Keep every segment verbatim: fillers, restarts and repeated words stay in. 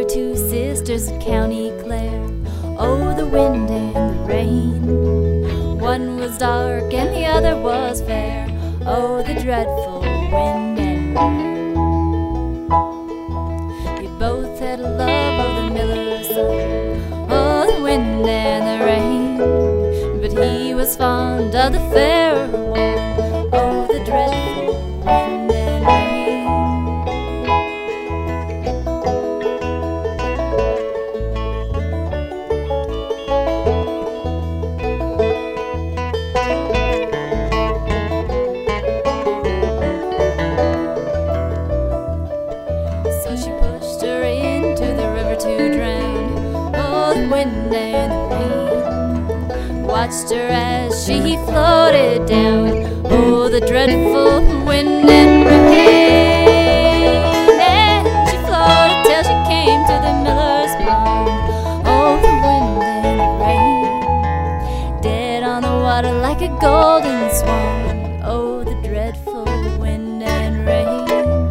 two sisters of County Clare. Oh, the wind and the rain. One was dark and the other was fair. Oh, the dreadful wind and rain. They both had a love of the miller's son. Oh, the wind and the rain. But he was fond of the fairer one. Oh, the dreadful wind and rain. Wind and the rain watched her as she floated down. Oh, the dreadful wind and rain. And she floated till she came to the miller's pond. Oh, the wind and the rain, dead on the water like a golden swan. Oh, the dreadful wind and rain.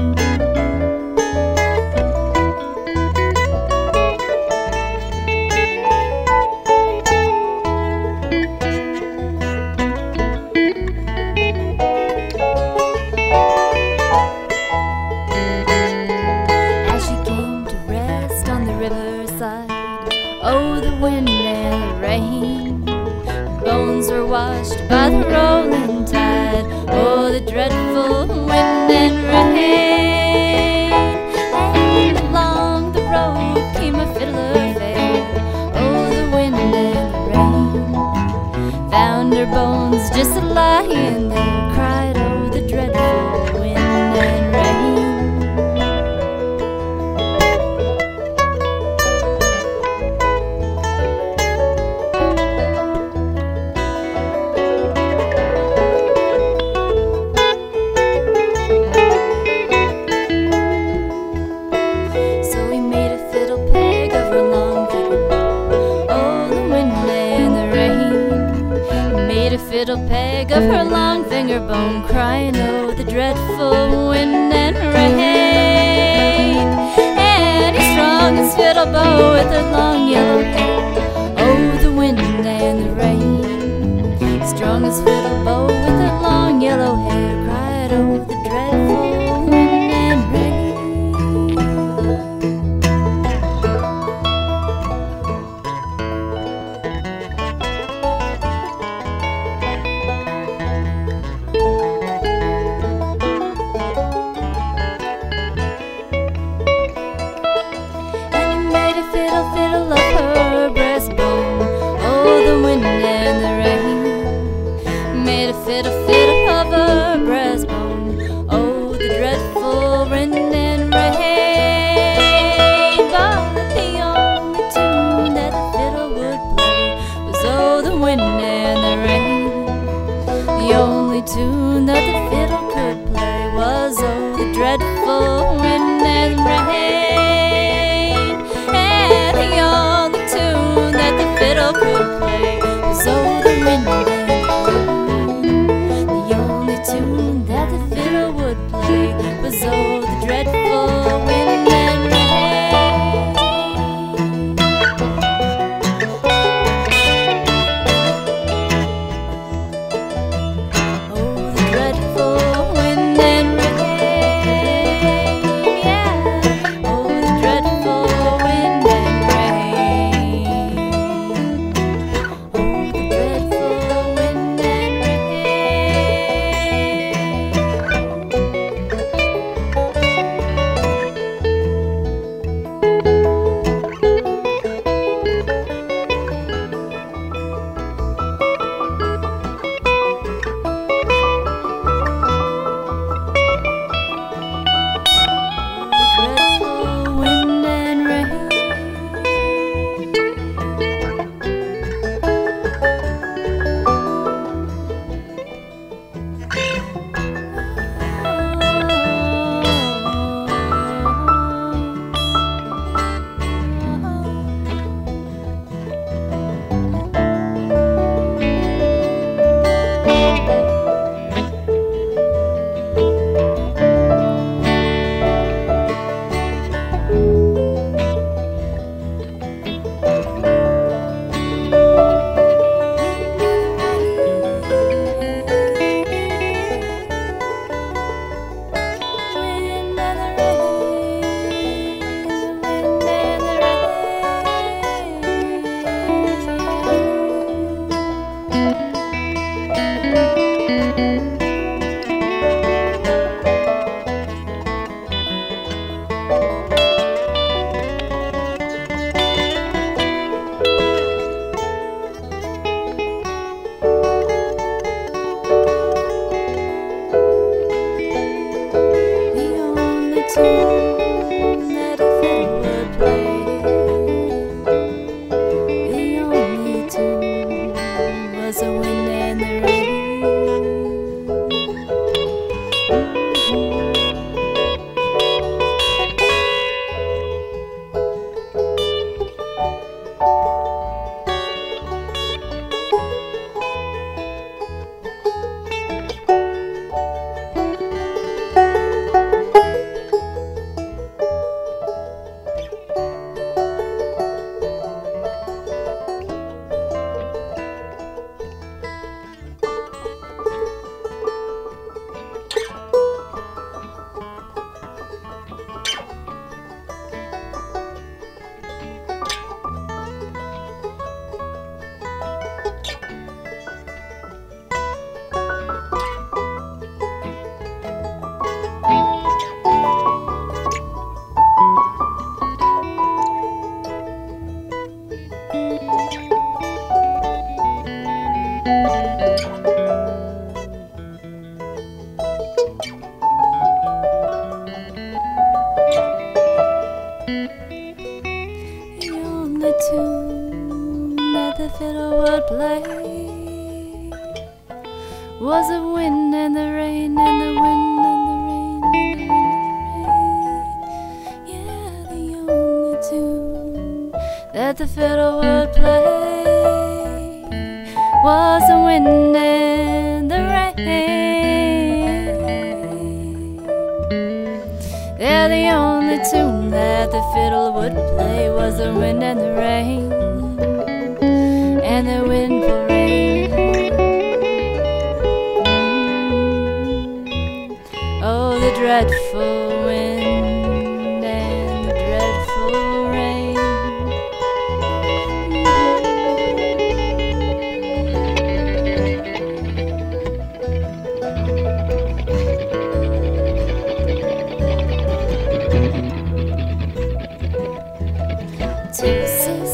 Oh, the wind and the rain, bones were washed by the rolling tide. Oh, the dreadful wind and rain. And along the road came a fiddler fair. Oh, the wind and the rain, found her bones just lying there, cried, oh, the dreadful wind and rain. Fiddle peg of her long finger bone, crying, oh, the dreadful wind and rain. And he strung his fiddle bow with her long yellow hair. Oh, the wind and the rain, strung his fiddle bow with her long yellow hair, cried, oh, the dreadful wind and rain. Fiddle, fiddle of her breastbone. Oh, the dreadful wind and rain. But the only tune that the fiddle would play was, oh, the wind and the rain. The only tune that the fiddle could play was, oh, the dreadful wind and rain. And the only tune that the fiddle could play was, oh, the wind and rain. Tune that the fiddle would play was, oh, the dreadful wind and rain. Oh, the dreadful was the wind and the rain and the wind and the rain and the wind and the rain. Yeah, the only tune that the fiddle would play was the wind and the rain. Yeah, the only tune that the fiddle would play was the wind and the rain and the windful rain. Oh, the dreadful wind and the dreadful rain. Two sisters